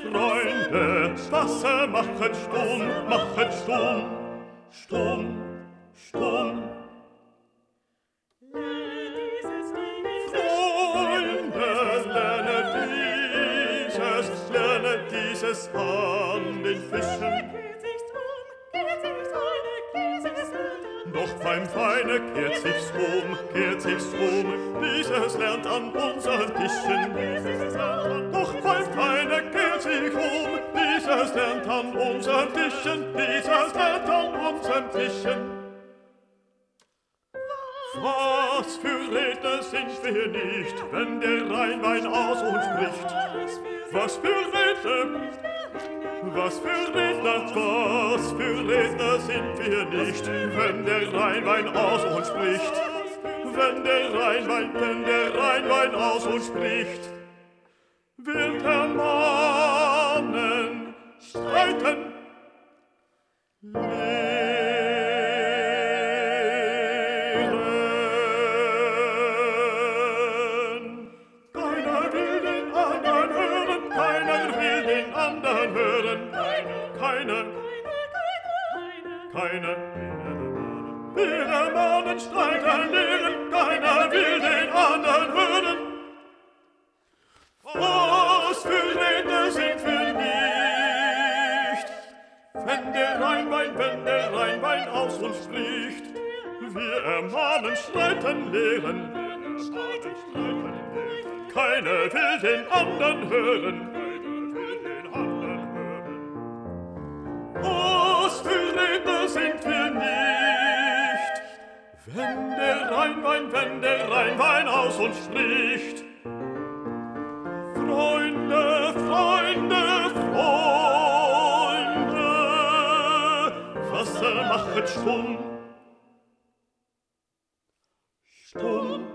Freunde, Wasser machet stumm, stumm, stumm. Freunde, lerne dieses an den Fischen. Doch beim Weine kehrt sich's um, dieses lernt an unseren Tischen. Doch beim Weine kehrt sich um, dieses lernt an unseren Tischen, dieses lernt an unseren Tischen. Was für Redner sind wir nicht, wenn der Rheinwein aus uns spricht? Was für Redner, was für Redner sind wir nicht, wenn der Rheinwein aus uns spricht? Wenn der Rheinwein aus uns spricht, wird ermahnen, streiten, lehren. Keiner will den anderen hören, keiner will den anderen hören, keiner. Wir ermahnen, streiten, lehren, keiner will den anderen hören. Was für Redner sind wir nicht, wenn der Rheinwein aus uns spricht. Wir ermahnen, streiten, lehren, keiner will den anderen hören. Was für Redner sind wir nicht, wenn der Rheinwein aus uns spricht. Freunde, Wasser machet stumm, stumm.